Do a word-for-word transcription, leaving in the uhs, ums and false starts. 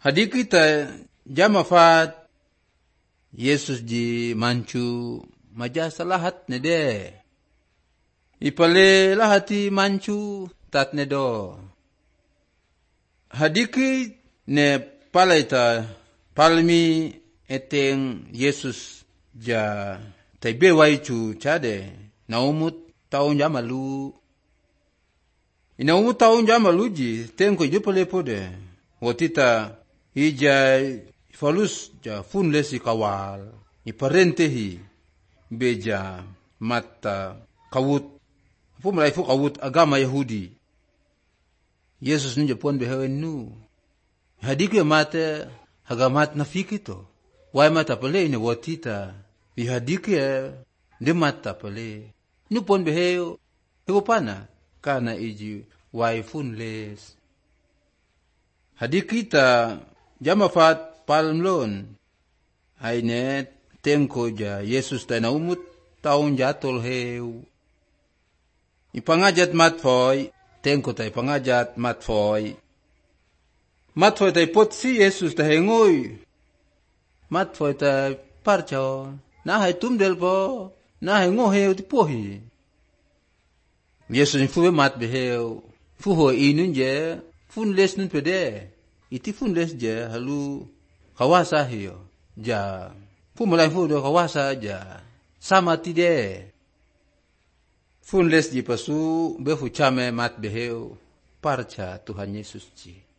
Hadi kita jamafat Yesus ji mancu majasa lahat ne de. Ipale lahati mancu tat ne do. Hadiki ne palaita palmi eteng Yesus ja taibe waichu chade naumut taun jamalu. Inaumut taun jamalu ji tenko jupale pode. Wotita ija falus ja funlesi kawal. Iparentehi beja mata kawut. Pumulai fu kawut agama Yahudi. Yesus ninja pon behewe nu. Hadiki mate hagamat nafikito. Wai mata pale ine wotita. Ihadiki de mata pale. Nu pon behewe hewo pana. Kana iji wai funles. Hadiki ta jamafat palmlon. Aine tengko ja Yesus ta naumut taun jatol heu. Ipangajat matfoy, tengko tay pangajat matfoy. Matfoy tay pot si Yesus ta hengoy. Matfoy tay parcho, nahay tumdel po, nahay ngoheo ti pohi. Yesus ni fuwe mat beheo, fuho inun je, funles nun pede. Iti funles je halu kawasa hiyo, ja. Pumulay fudo kawasa ja, sama ti de. Funles di pasu befu chame mat beheu parcha Tuhan Yesus ji.